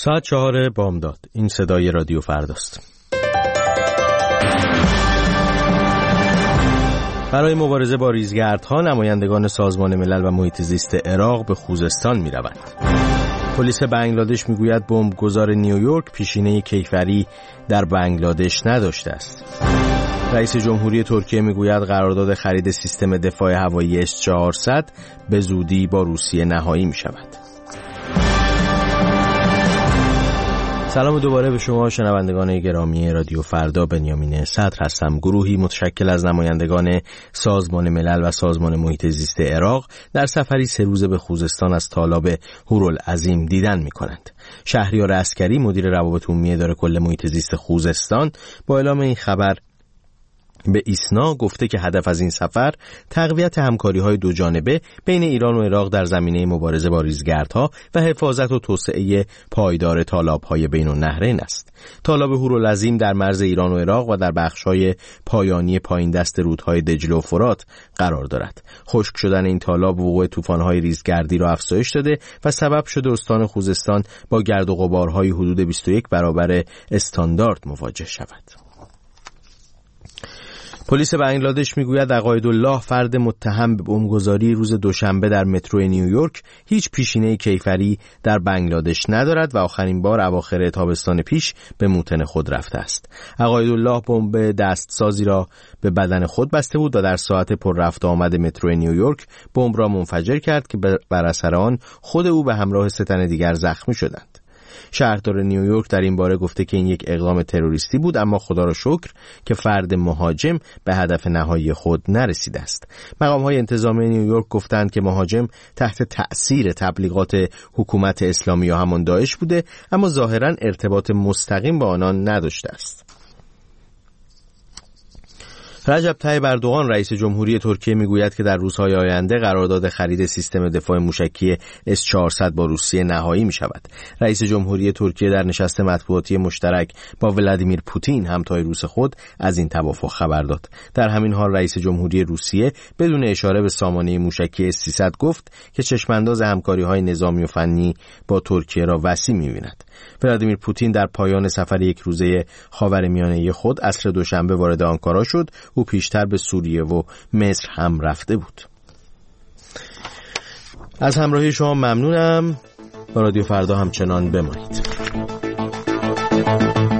ساعت 4 بامداد. این صدای رادیو فرداست. برای مبارزه با ریزگردها نمایندگان سازمان ملل و محیط زیست عراق به خوزستان می‌روند. پلیس بنگلادش میگوید بمبگذار نیویورک پیشینه کیفری در بنگلادش نداشته است. رئیس جمهوری ترکیه میگوید قرارداد خرید سیستم دفاع هوایی S-400 به زودی با روسیه نهایی می‌شود. سلام دوباره به شما شنوندگان گرامی رادیو فردا. بنیامین صدر هستم. گروهی متشکل از نمایندگان سازمان ملل و سازمان محیط زیست عراق در سفری 3 روزه به خوزستان از تالاب هورالعظیم دیدن می‌کنند. شهریار عسکری مدیر روابط عمومی اداره کل محیط زیست خوزستان با اعلام این خبر به ایسنا گفته که هدف از این سفر تقویت همکاری‌های دو جانبه بین ایران و عراق در زمینه مبارزه با ریزگردها و حفاظت و توسعه پایدار تالاب‌های بین‌النهرین است. تالاب هورالعظیم در مرز ایران و عراق و در بخش‌های پایانی پایین دست رودهای دجله و فرات قرار دارد. خشک شدن این تالاب وقوع طوفان‌های ریزگردی را افزایش داده و سبب شده استان خوزستان با گرد و غبارهای حدود 21 برابر استاندارد مواجه شود. پلیس بنگلادش میگوید عقایدالله فرد متهم به بمبگذاری روز دوشنبه در مترو نیویورک هیچ پیشینه کیفری در بنگلادش ندارد و آخرین بار اواخر تابستان پیش به موطن خود رفته است. عقایدالله بمب دستسازی را به بدن خود بسته بود و در ساعت پر رفت آمد مترو نیویورک بمب را منفجر کرد که بر اثر آن خود او به همراه 3 تن دیگر زخمی شدند. شهردار نیویورک در این باره گفته که این یک اقدام تروریستی بود، اما خدا را شکر که فرد مهاجم به هدف نهایی خود نرسیده است. مقام‌های انتظامی نیویورک گفتند که مهاجم تحت تأثیر تبلیغات حکومت اسلامی یا همان داعش بوده، اما ظاهراً ارتباط مستقیم با آنان نداشته است. رجب طیب اردوغان رئیس جمهوری ترکیه میگوید که در روزهای آینده قرارداد خرید سیستم دفاع موشکی S-400 با روسیه نهایی می شود. رئیس جمهوری ترکیه در نشست مطبوعاتی مشترک با ولادیمیر پوتین همتای روس خود از این توافق خبر داد. در همین حال رئیس جمهوری روسیه بدون اشاره به سامانه موشکی S-300 گفت که چشمانداز همکاری‌های نظامی و فنی با ترکیه را وسیع می‌بیند. ولادیمیر پوتین در پایان سفر 1 روزه خاورمیانه خود عصر دوشنبه وارد آنکارا شد. او پیشتر به سوریه و مصر هم رفته بود. از همراهی شما ممنونم. با رادیو فردا همچنان بمانید.